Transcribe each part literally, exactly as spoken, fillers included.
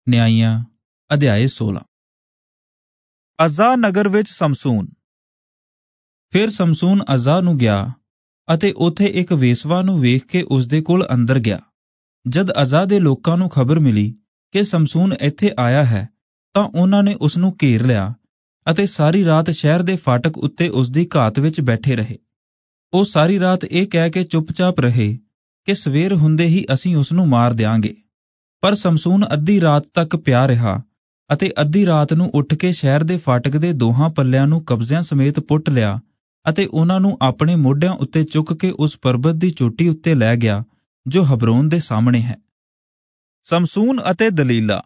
ਨਿਆਂਇਆਂ ਅਧਿਆਇ सोलह। ਅਜ਼ਾ ਨਗਰ ਵਿੱਚ ਸਮਸੂਨ। ਫਿਰ ਸਮਸੂਨ ਅਜ਼ਾ ਨੂੰ ਗਿਆ ਅਤੇ ਉੱਥੇ ਇੱਕ ਵੇਸਵਾ ਨੂੰ ਵੇਖ ਕੇ ਉਸਦੇ ਕੋਲ ਅੰਦਰ ਗਿਆ। ਜਦ ਅਜ਼ਾ ਦੇ ਲੋਕਾਂ ਨੂੰ ਖਬਰ ਮਿਲੀ ਕਿ ਸਮਸੂਨ ਇੱਥੇ ਆਇਆ ਹੈ ਤਾਂ ਉਹਨਾਂ ਨੇ ਉਸ ਨੂੰ ਘੇਰ ਲਿਆ ਅਤੇ ਸਾਰੀ ਰਾਤ ਸ਼ਹਿਰ ਦੇ ਫਾਟਕ ਉੱਤੇ ਉਸਦੀ ਘਾਤ ਵਿੱਚ ਬੈਠੇ ਰਹੇ। ਉਹ ਸਾਰੀ ਰਾਤ ਇਹ ਕਹਿ ਕੇ ਚੁੱਪਚਾਪ ਰਹੇ ਕਿ ਸਵੇਰ ਹੁੰਦੇ ਹੀ ਅਸੀਂ ਉਸ ਨੂੰ ਮਾਰ ਦਿਆਂਗੇ। ਪਰ ਸਮਸੂਨ ਅੱਧੀ ਰਾਤ ਤੱਕ ਪਿਆ ਰਿਹਾ ਅਤੇ ਅੱਧੀ ਰਾਤ ਨੂੰ ਉੱਠ ਕੇ ਸ਼ਹਿਰ ਦੇ ਫਾਟਕ ਦੇ ਦੋਹਾਂ ਪੱਲਿਆਂ ਨੂੰ ਕਬਜ਼ਿਆਂ ਸਮੇਤ ਪੁੱਟ ਲਿਆ ਅਤੇ ਉਹਨਾਂ ਨੂੰ ਆਪਣੇ ਮੋਢਿਆਂ ਉੱਤੇ ਚੁੱਕ ਕੇ ਉਸ ਪਰਬਤ ਦੀ ਚੋਟੀ ਉੱਤੇ ਲੈ ਗਿਆ ਜੋ ਹਬਰੋਨ ਦੇ ਸਾਹਮਣੇ ਹੈ। ਸਮਸੂਨ ਅਤੇ ਦਲੀਲਾ।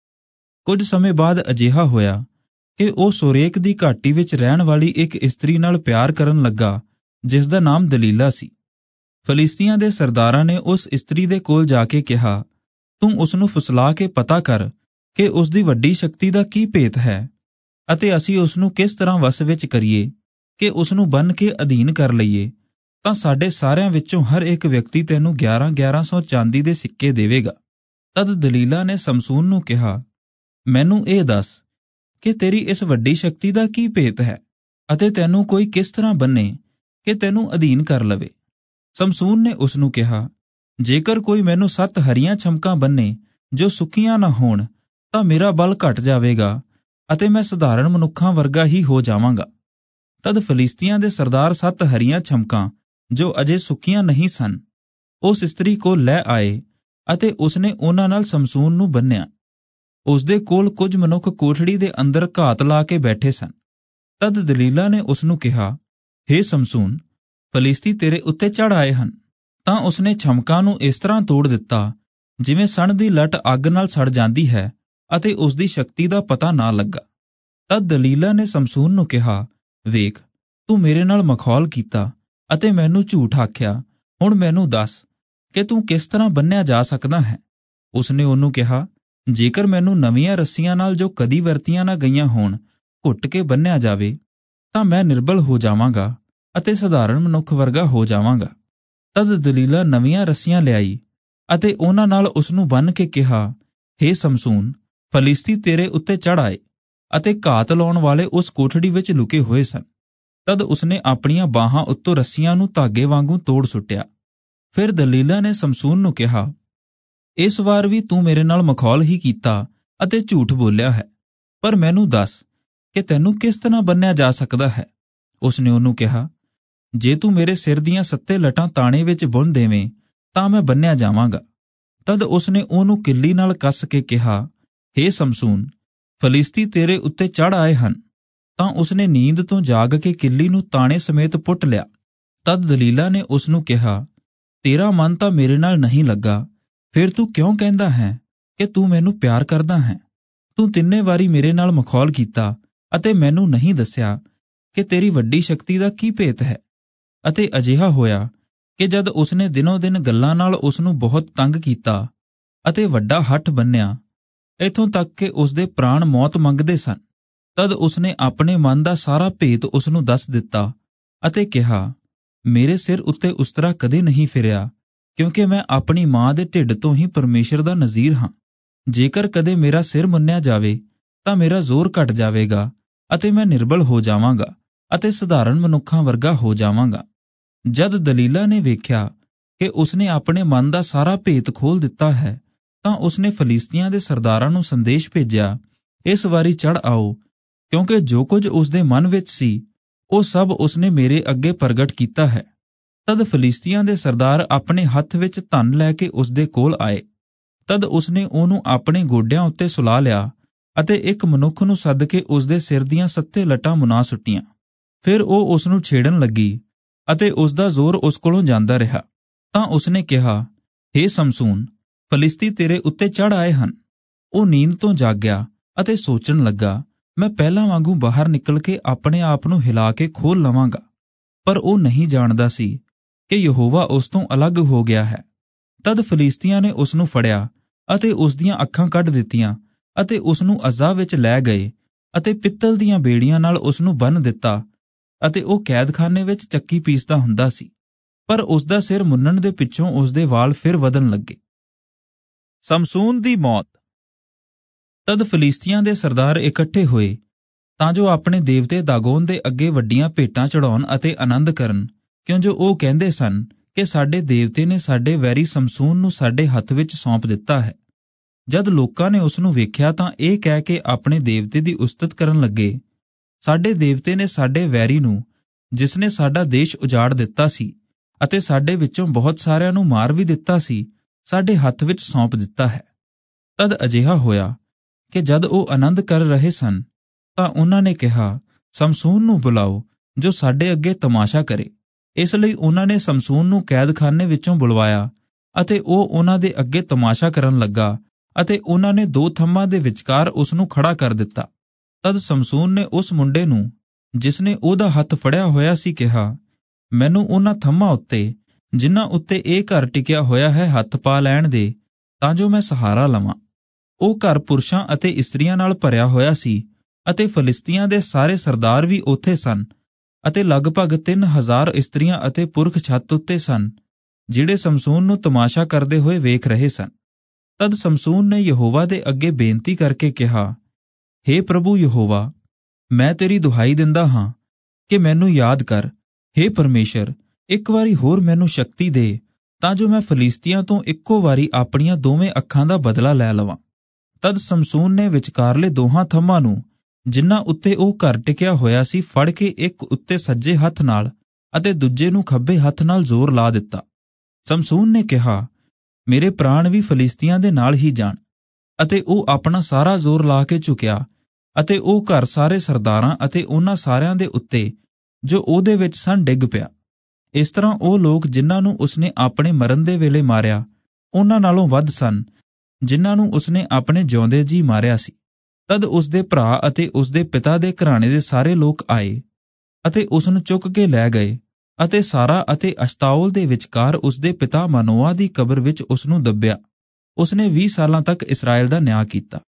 ਕੁਝ ਸਮੇਂ ਬਾਅਦ ਅਜਿਹਾ ਹੋਇਆ ਕਿ ਉਹ ਸੋਰੇਕ ਦੀ ਘਾਟੀ ਵਿੱਚ ਰਹਿਣ ਵਾਲੀ ਇੱਕ ਇਸਤਰੀ ਨਾਲ ਪਿਆਰ ਕਰਨ ਲੱਗਾ ਜਿਸ ਦਾ ਨਾਮ ਦਲੀਲਾ ਸੀ। ਫਲਿਸਤੀਆਂ ਦੇ ਸਰਦਾਰਾਂ ਨੇ ਉਸ ਇਸਤਰੀ ਦੇ ਕੋਲ ਜਾ ਕੇ ਕਿਹਾ, ਤੂੰ ਉਸ ਨੂੰ ਫੁਸਲਾ ਕੇ ਪਤਾ ਕਰ ਕਿ ਉਸ ਦੀ ਵੱਡੀ ਸ਼ਕਤੀ ਦਾ ਕੀ ਭੇਤ ਹੈ ਅਤੇ ਅਸੀਂ ਉਸ ਨੂੰ ਕਿਸ ਤਰ੍ਹਾਂ ਵਸ ਵਿੱਚ ਕਰੀਏ ਕਿ ਉਸ ਨੂੰ ਬੰਨ੍ਹ ਕੇ ਅਧੀਨ ਕਰ ਲਈਏ ਤਾਂ ਸਾਡੇ ਸਾਰਿਆਂ ਵਿੱਚੋਂ ਹਰ ਇੱਕ ਵਿਅਕਤੀ ਤੈਨੂੰ ਗਿਆਰਾਂ ਗਿਆਰਾਂ ਸੌ ਚਾਂਦੀ ਦੇ ਸਿੱਕੇ ਦੇਵੇਗਾ। ਤਦ ਦਲੀਲਾ ਨੇ ਸਮਸੂਨ ਨੂੰ ਕਿਹਾ, ਮੈਨੂੰ ਇਹ ਦੱਸ ਕਿ ਤੇਰੀ ਇਸ ਵੱਡੀ ਸ਼ਕਤੀ ਦਾ ਕੀ ਭੇਤ ਹੈ ਅਤੇ ਤੈਨੂੰ ਕੋਈ ਕਿਸ ਤਰ੍ਹਾਂ ਬੰਨੇ ਕਿ ਤੈਨੂੰ ਅਧੀਨ ਕਰ ਲਵੇ। ਸਮਸੂਨ ਨੇ ਉਸ ਨੂੰ ਕਿਹਾ, ਜੇਕਰ ਕੋਈ ਮੈਨੂੰ ਸੱਤ ਹਰੀਆਂ ਛਮਕਾਂ ਬੰਨੇ ਜੋ ਸੁੱਕੀਆਂ ਨਾ ਹੋਣ ਤਾਂ ਮੇਰਾ ਬਲ ਘਟ ਜਾਵੇਗਾ ਅਤੇ ਮੈਂ ਸਧਾਰਨ ਮਨੁੱਖਾਂ ਵਰਗਾ ਹੀ ਹੋ ਜਾਵਾਂਗਾ। ਤਦ ਫਲਿਸਤੀਆਂ ਦੇ ਸਰਦਾਰ ਸੱਤ ਹਰੀਆਂ ਛਮਕਾਂ ਜੋ ਅਜੇ ਸੁੱਕੀਆਂ ਨਹੀਂ ਸਨ ਉਸ ਇਸਤਰੀ ਕੋਲ ਲੈ ਆਏ ਅਤੇ ਉਸਨੇ ਉਹਨਾਂ ਨਾਲ ਸਮਸੂਨ ਨੂੰ ਬੰਨਿਆ। ਉਸਦੇ ਕੋਲ ਕੁਝ ਮਨੁੱਖ ਕੋਠੜੀ ਦੇ ਅੰਦਰ ਘਾਤ ਲਾ ਕੇ ਬੈਠੇ ਸਨ। ਤਦ ਦਲੀਲਾ ਨੇ ਉਸ ਨੂੰ ਕਿਹਾ, ਹੇ ਸਮਸੂਨ, ਫਲਿਸਤੀ ਤੇਰੇ ਉੱਤੇ ਚੜ੍ਹ ਆਏ ਹਨ। ਤਾਂ ਉਸਨੇ ਛਮਕਾਂ ਨੂੰ ਇਸ ਤਰ੍ਹਾਂ ਤੋੜ ਦਿੱਤਾ ਜਿਵੇਂ ਸਣ ਦੀ ਲੱਟ ਅੱਗ ਨਾਲ ਸੜ ਜਾਂਦੀ ਹੈ ਅਤੇ ਉਸਦੀ ਸ਼ਕਤੀ ਦਾ ਪਤਾ ਨਾ ਲੱਗਾ। ਤਦ ਦਲੀਲਾ ਨੇ ਸਮਸੂਨ ਨੂੰ ਕਿਹਾ, ਵੇਖ, ਤੂੰ ਮੇਰੇ ਨਾਲ ਮਖੌਲ ਕੀਤਾ ਅਤੇ ਮੈਨੂੰ ਝੂਠ ਆਖਿਆ। ਹੁਣ ਮੈਨੂੰ ਦੱਸ ਕਿ ਤੂੰ ਕਿਸ ਤਰ੍ਹਾਂ ਬੰਨਿਆ ਜਾ ਸਕਦਾ ਹੈ। ਉਸਨੇ ਉਹਨੂੰ ਕਿਹਾ, ਜੇਕਰ ਮੈਨੂੰ ਨਵੀਆਂ ਰੱਸੀਆਂ ਨਾਲ ਜੋ ਕਦੀ ਵਰਤੀਆਂ ਨਾ ਗਈਆਂ ਹੋਣ ਘੁੱਟ ਕੇ ਬੰਨਿਆ ਜਾਵੇ ਤਾਂ ਮੈਂ ਨਿਰਬਲ ਹੋ ਜਾਵਾਂਗਾ ਅਤੇ ਸਧਾਰਨ ਮਨੁੱਖ ਵਰਗਾ ਹੋ ਜਾਵਾਂਗਾ। ਤਦ ਦਲੀਲਾ ਨਵੀਆਂ ਰੱਸੀਆਂ ਲਿਆਈ ਅਤੇ ਉਹਨਾਂ ਨਾਲ ਉਸ ਨੂੰ ਬੰਨ੍ਹ ਕੇ ਕਿਹਾ, ਹੇ ਸਮਸੂਨ, ਫਲਿਸਤੀ ਤੇਰੇ ਉੱਤੇ ਚੜ੍ਹ ਆਏ ਅਤੇ ਘਾਤ ਲਾਉਣ ਵਾਲੇ ਉਸ ਕੋਠੜੀ ਵਿੱਚ ਲੁਕੇ ਹੋਏ ਸਨ। ਤਦ ਉਸਨੇ ਆਪਣੀਆਂ ਬਾਹਾਂ ਉੱਤੋਂ ਰੱਸੀਆਂ ਨੂੰ ਧਾਗੇ ਵਾਂਗੂ ਤੋੜ ਸੁੱਟਿਆ। ਫਿਰ ਦਲੀਲਾ ਨੇ ਸਮਸੂਨ ਨੂੰ ਕਿਹਾ, ਇਸ ਵਾਰ ਵੀ ਤੂੰ ਮੇਰੇ ਨਾਲ ਮਖੌਲ ਹੀ ਕੀਤਾ ਅਤੇ ਝੂਠ ਬੋਲਿਆ ਹੈ, ਪਰ ਮੈਨੂੰ ਦੱਸ ਕਿ ਤੈਨੂੰ ਕਿਸ ਤਰ੍ਹਾਂ ਬੰਨਿਆ ਜਾ ਸਕਦਾ ਹੈ। ਉਸਨੇ ਉਹਨੂੰ ਕਿਹਾ, ਜੇ ਤੂੰ ਮੇਰੇ ਸਿਰ ਦੀਆਂ ਸੱਤੇ ਲਟਾਂ ਤਾਣੇ ਵਿੱਚ ਬੁੰਨ ਦੇਵੇਂ ਤਾਂ ਮੈਂ ਬੰਨਿਆ ਜਾਵਾਂਗਾ। ਤਦ ਉਸਨੇ ਉਹਨੂੰ ਕਿੱਲੀ ਨਾਲ ਕੱਸ ਕੇ ਕਿਹਾ, ਹੇ ਸਮਸੂਨ, ਫਲਿਸਤੀ ਤੇਰੇ ਉੱਤੇ ਚੜ੍ਹ ਆਏ ਹਨ। ਤਾਂ ਉਸਨੇ ਨੀਂਦ ਤੋਂ ਜਾਗ ਕੇ ਕਿੱਲੀ ਨੂੰ ਤਾਣੇ ਸਮੇਤ ਪੁੱਟ ਲਿਆ। ਤਦ ਦਲੀਲਾ ਨੇ ਉਸ ਨੂੰ ਕਿਹਾ, ਤੇਰਾ ਮਨ ਤਾਂ ਮੇਰੇ ਨਾਲ ਨਹੀਂ ਲੱਗਾ, ਫਿਰ ਤੂੰ ਕਿਉਂ ਕਹਿੰਦਾ ਹੈ ਕਿ ਤੂੰ ਮੈਨੂੰ ਪਿਆਰ ਕਰਦਾ ਹੈ। ਤੂੰ ਤਿੰਨੇ ਵਾਰੀ ਮੇਰੇ ਨਾਲ ਮਖੌਲ ਕੀਤਾ ਅਤੇ ਮੈਨੂੰ ਨਹੀਂ ਦੱਸਿਆ ਕਿ ਤੇਰੀ ਵੱਡੀ ਸ਼ਕਤੀ ਦਾ ਕੀ ਭੇਤ ਹੈ। ਅਤੇ ਅਜਿਹਾ ਹੋਇਆ ਕਿ ਜਦ ਉਸਨੇ ਦਿਨੋਂ ਦਿਨ ਗੱਲਾਂ ਨਾਲ ਉਸ ਨੂੰ ਬਹੁਤ ਤੰਗ ਕੀਤਾ ਅਤੇ ਵੱਡਾ ਹੱਠ ਬੰਨਿਆ ਇੱਥੋਂ ਤੱਕ ਕਿ ਉਸਦੇ ਪ੍ਰਾਣ ਮੌਤ ਮੰਗਦੇ ਸਨ, ਤਦ ਉਸਨੇ ਆਪਣੇ ਮਨ ਦਾ ਸਾਰਾ ਭੇਤ ਉਸ ਨੂੰ ਦੱਸ ਦਿੱਤਾ ਅਤੇ ਕਿਹਾ, ਮੇਰੇ ਸਿਰ ਉੱਤੇ ਉਸਤਰਾ ਕਦੇ ਨਹੀਂ ਫਿਰਿਆ ਕਿਉਂਕਿ ਮੈਂ ਆਪਣੀ ਮਾਂ ਦੇ ਢਿੱਡ ਤੋਂ ਹੀ ਪਰਮੇਸ਼ਰ ਦਾ ਨਜ਼ੀਰ ਹਾਂ। ਜੇਕਰ ਕਦੇ ਮੇਰਾ ਸਿਰ ਮੁੰਨਿਆ ਜਾਵੇ ਤਾਂ ਮੇਰਾ ਜ਼ੋਰ ਘਟ ਜਾਵੇਗਾ ਅਤੇ ਮੈਂ ਨਿਰਬਲ ਹੋ ਜਾਵਾਂਗਾ ਅਤੇ ਸਧਾਰਨ ਮਨੁੱਖਾਂ ਵਰਗਾ ਹੋ ਜਾਵਾਂਗਾ। ਜਦ ਦਲੀਲਾ ਨੇ ਵੇਖਿਆ ਕਿ ਉਸਨੇ ਆਪਣੇ ਮਨ ਦਾ ਸਾਰਾ ਭੇਤ ਖੋਲ੍ਹ ਦਿੱਤਾ ਹੈ ਤਾਂ ਉਸਨੇ ਫਲਿਸਤੀਆਂ ਦੇ ਸਰਦਾਰਾਂ ਨੂੰ ਸੰਦੇਸ਼ ਭੇਜਿਆ, ਇਸ ਵਾਰੀ ਚੜ੍ਹ ਆਓ, ਕਿਉਂਕਿ ਜੋ ਕੁਝ ਉਸਦੇ ਮਨ ਵਿੱਚ ਸੀ ਉਹ ਸਭ ਉਸਨੇ ਮੇਰੇ ਅੱਗੇ ਪ੍ਰਗਟ ਕੀਤਾ ਹੈ। ਤਦ ਫਲਿਸਤੀਆਂ ਦੇ ਸਰਦਾਰ ਆਪਣੇ ਹੱਥ ਵਿੱਚ ਧਨ ਲੈ ਕੇ ਉਸਦੇ ਕੋਲ ਆਏ। ਤਦ ਉਸਨੇ ਉਹਨੂੰ ਆਪਣੇ ਗੋਡਿਆਂ ਉੱਤੇ ਸੁਲਾ ਲਿਆ ਅਤੇ ਇੱਕ ਮਨੁੱਖ ਨੂੰ ਸੱਦ ਕੇ ਉਸਦੇ ਸਿਰ ਦੀਆਂ ਸੱਤੇ ਲਟਾਂ ਮੁਨਾ ਸੁੱਟੀਆਂ। ਫਿਰ ਉਹ ਉਸ ਨੂੰ ਛੇੜਨ ਲੱਗੀ ਅਤੇ ਉਸਦਾ ਜ਼ੋਰ ਉਸ ਕੋਲੋਂ ਜਾਂਦਾ ਰਿਹਾ। ਤਾਂ ਉਸਨੇ ਕਿਹਾ, ਹੇ ਸਮਸੂਨ, ਫਲਿਸਤੀ ਤੇਰੇ ਉੱਤੇ ਚੜ੍ਹ ਆਏ ਹਨ। ਉਹ ਨੀਂਦ ਤੋਂ ਜਾਗਿਆ ਅਤੇ ਸੋਚਣ ਲੱਗਾ, ਮੈਂ ਪਹਿਲਾਂ ਵਾਂਗੂ ਬਾਹਰ ਨਿਕਲ ਕੇ ਆਪਣੇ ਆਪ ਨੂੰ ਹਿਲਾ ਕੇ ਖੋਲ੍ਹ ਲਵਾਂਗਾ। ਪਰ ਉਹ ਨਹੀਂ ਜਾਣਦਾ ਸੀ ਕਿ ਯਹੋਵਾ ਉਸ ਤੋਂ ਅਲੱਗ ਹੋ ਗਿਆ ਹੈ। ਤਦ ਫਲਿਸਤੀਆਂ ਨੇ ਉਸ ਨੂੰ ਫੜਿਆ ਅਤੇ ਉਸ ਦੀਆਂ ਅੱਖਾਂ ਕੱਢ ਦਿੱਤੀਆਂ ਅਤੇ ਉਸ ਨੂੰ ਅਜ਼ਾ ਵਿੱਚ ਲੈ ਗਏ ਅਤੇ ਪਿੱਤਲ ਦੀਆਂ ਬੇੜੀਆਂ ਨਾਲ ਉਸ ਨੂੰ ਬੰਨ੍ਹ ਦਿੱਤਾ ਅਤੇ ਉਹ ਕੈਦਖਾਨੇ ਵਿੱਚ ਚੱਕੀ ਪੀਸਦਾ ਹੁੰਦਾ ਸੀ। ਪਰ ਉਸ ਦਾ ਸਿਰ ਮੁੰਨਣ ਦੇ ਪਿੱਛੋਂ ਉਸਦੇ ਵਾਲ ਫਿਰ ਵਧਣ ਲੱਗੇ। ਸਮਸੂਨ ਦੀ ਮੌਤ। ਤਦ ਫਲਿਸਤੀਆਂ ਦੇ ਸਰਦਾਰ ਇਕੱਠੇ ਹੋਏ ਤਾਂ ਜੋ ਆਪਣੇ ਦੇਵਤੇ ਦਾਗੋਨ ਦੇ ਅੱਗੇ ਵੱਡੀਆਂ ਭੇਟਾਂ ਚੜਾਉਣ ਅਤੇ ਆਨੰਦ ਕਰਨ, ਕਿਉਂ ਜੋ ਉਹ ਕਹਿੰਦੇ ਸਨ ਕਿ ਸਾਡੇ ਦੇਵਤੇ ਨੇ ਸਾਡੇ ਵੈਰੀ ਸਮਸੂਨ ਨੂੰ ਸਾਡੇ ਹੱਥ ਵਿੱਚ ਸੌਂਪ ਦਿੱਤਾ ਹੈ। ਜਦ ਲੋਕਾਂ ਨੇ ਉਸ ਨੂੰ ਵੇਖਿਆ ਤਾਂ ਇਹ ਕਹਿ ਕੇ ਆਪਣੇ ਦੇਵਤੇ ਦੀ ਉਸਤਤ ਕਰਨ ਲੱਗੇ, ਸਾਡੇ ਦੇਵਤੇ ਨੇ ਸਾਡੇ ਵੈਰੀ ਨੂੰ, ਜਿਸ ਨੇ ਸਾਡਾ ਦੇਸ਼ ਉਜਾੜ ਦਿੱਤਾ ਸੀ ਅਤੇ ਸਾਡੇ ਵਿੱਚੋਂ ਬਹੁਤ ਸਾਰਿਆਂ ਨੂੰ ਮਾਰ ਵੀ ਦਿੱਤਾ ਸੀ, ਸਾਡੇ ਹੱਥ ਵਿੱਚ ਸੌਂਪ ਦਿੱਤਾ ਹੈ। ਤਦ ਅਜਿਹਾ ਹੋਇਆ ਕਿ ਜਦ ਉਹ ਆਨੰਦ ਕਰ ਰਹੇ ਸਨ ਤਾਂ ਉਹਨਾਂ ਨੇ ਕਿਹਾ, ਸਮਸੂਨ ਨੂੰ ਬੁਲਾਓ ਜੋ ਸਾਡੇ ਅੱਗੇ ਤਮਾਸ਼ਾ ਕਰੇ। ਇਸ ਲਈ ਉਹਨਾਂ ਨੇ ਸਮਸੂਨ ਨੂੰ ਕੈਦਖਾਨੇ ਵਿੱਚੋਂ ਬੁਲਵਾਇਆ ਅਤੇ ਉਹ ਉਹਨਾਂ ਦੇ ਅੱਗੇ ਤਮਾਸ਼ਾ ਕਰਨ ਲੱਗਾ ਅਤੇ ਉਹਨਾਂ ਨੇ ਦੋ ਥੰਮਾਂ ਦੇ ਵਿਚਕਾਰ ਉਸ ਨੂੰ ਖੜਾ ਕਰ ਦਿੱਤਾ। ਤਦ ਸਮਸੂਨ ਨੇ ਉਸ ਮੁੰਡੇ ਨੂੰ, ਜਿਸ ਨੇ ਉਹਦਾ ਹੱਥ ਫੜਿਆ ਹੋਇਆ ਸੀ, ਕਿਹਾ, ਮੈਨੂੰ ਉਹਨਾਂ ਥੰਮਾਂ ਉੱਤੇ, ਜਿਨ੍ਹਾਂ ਉੱਤੇ ਇਹ ਘਰ ਟਿਕਿਆ ਹੋਇਆ ਹੈ, ਹੱਥ ਪਾ ਲੈਣ ਦੇ ਤਾਂ ਜੋ ਮੈਂ ਸਹਾਰਾ ਲਵਾਂ। ਉਹ ਘਰ ਪੁਰਸ਼ਾਂ ਅਤੇ ਇਸਤਰੀਆਂ ਨਾਲ ਭਰਿਆ ਹੋਇਆ ਸੀ ਅਤੇ ਫਲਿਸਤੀਆਂ ਦੇ ਸਾਰੇ ਸਰਦਾਰ ਵੀ ਉੱਥੇ ਸਨ ਅਤੇ ਲਗਭਗ ਤਿੰਨ ਹਜ਼ਾਰ ਇਸਤਰੀਆਂ ਅਤੇ ਪੁਰਖ ਛੱਤ ਉੱਤੇ ਸਨ, ਜਿਹੜੇ ਸਮਸੂਨ ਨੂੰ ਤਮਾਸ਼ਾ ਕਰਦੇ ਹੋਏ ਵੇਖ ਰਹੇ ਸਨ। ਤਦ ਸਮਸੂਨ ਨੇ ਯਹੋਵਾ ਦੇ ਅੱਗੇ ਬੇਨਤੀ ਕਰਕੇ ਕਿਹਾ, ਹੇ ਪ੍ਰਭੂ ਯਹੋਵਾ, ਮੈਂ ਤੇਰੀ ਦੁਹਾਈ ਦਿੰਦਾ ਹਾਂ ਕਿ ਮੈਨੂੰ ਯਾਦ ਕਰ। ਹੇ ਪਰਮੇਸ਼ਰ, ਇੱਕ ਵਾਰੀ ਹੋਰ ਮੈਨੂੰ ਸ਼ਕਤੀ ਦੇ ਤਾਂ ਜੋ ਮੈਂ ਫਲਿਸਤੀਆਂ ਤੋਂ ਇੱਕੋ ਵਾਰੀ ਆਪਣੀਆਂ ਦੋਵੇਂ ਅੱਖਾਂ ਦਾ ਬਦਲਾ ਲੈ ਲਵਾਂ। ਤਦ ਸਮਸੂਨ ਨੇ ਵਿਚਕਾਰਲੇ ਦੋਹਾਂ ਥੰਮਾਂ ਨੂੰ, ਜਿਨ੍ਹਾਂ ਉੱਤੇ ਉਹ ਘਰ ਟਿਕਿਆ ਹੋਇਆ ਸੀ, ਫੜ ਕੇ ਇੱਕ ਉੱਤੇ ਸੱਜੇ ਹੱਥ ਨਾਲ ਅਤੇ ਦੂਜੇ ਨੂੰ ਖੱਬੇ ਹੱਥ ਨਾਲ ਜ਼ੋਰ ਲਾ ਦਿੱਤਾ। ਸਮਸੂਨ ਨੇ ਕਿਹਾ, ਮੇਰੇ ਪ੍ਰਾਣ ਵੀ ਫਲਿਸਤੀਆਂ ਦੇ ਨਾਲ ਹੀ ਜਾਣ। ਅਤੇ ਉਹ ਆਪਣਾ ਸਾਰਾ ਜ਼ੋਰ ਲਾ ਕੇ ਝੁਕਿਆ ਅਤੇ ਉਹ ਘਰ ਸਾਰੇ ਸਰਦਾਰਾਂ ਅਤੇ ਉਹਨਾਂ ਸਾਰਿਆਂ ਦੇ ਉੱਤੇ ਜੋ ਉਹਦੇ ਵਿੱਚ ਸਨ ਡਿੱਗ ਪਿਆ। ਇਸ ਤਰ੍ਹਾਂ ਉਹ ਲੋਕ ਜਿਨ੍ਹਾਂ ਨੂੰ ਉਸਨੇ ਆਪਣੇ ਮਰਨ ਦੇ ਵੇਲੇ ਮਾਰਿਆ, ਉਹਨਾਂ ਨਾਲੋਂ ਵੱਧ ਸਨ ਜਿਨ੍ਹਾਂ ਨੂੰ ਉਸਨੇ ਆਪਣੇ ਜਿਉਂਦੇ ਜੀ ਮਾਰਿਆ ਸੀ। ਤਦ ਉਸਦੇ ਭਰਾ ਅਤੇ ਉਸਦੇ ਪਿਤਾ ਦੇ ਘਰਾਣੇ ਦੇ ਸਾਰੇ ਲੋਕ ਆਏ ਅਤੇ ਉਸ ਨੂੰ ਚੁੱਕ ਕੇ ਲੈ ਗਏ ਅਤੇ ਸਾਰਾ ਅਤੇ ਅਸ਼ਤਾਓਲ ਦੇ ਵਿਚਕਾਰ ਉਸਦੇ ਪਿਤਾ ਮਨੋਆ ਦੀ ਕਬਰ ਵਿੱਚ ਉਸ ਨੂੰ ਦੱਬਿਆ। ਉਸਨੇ ਵੀਹ ਸਾਲਾਂ ਤੱਕ ਇਸਰਾਏਲ ਦਾ ਨਿਆਂ ਕੀਤਾ।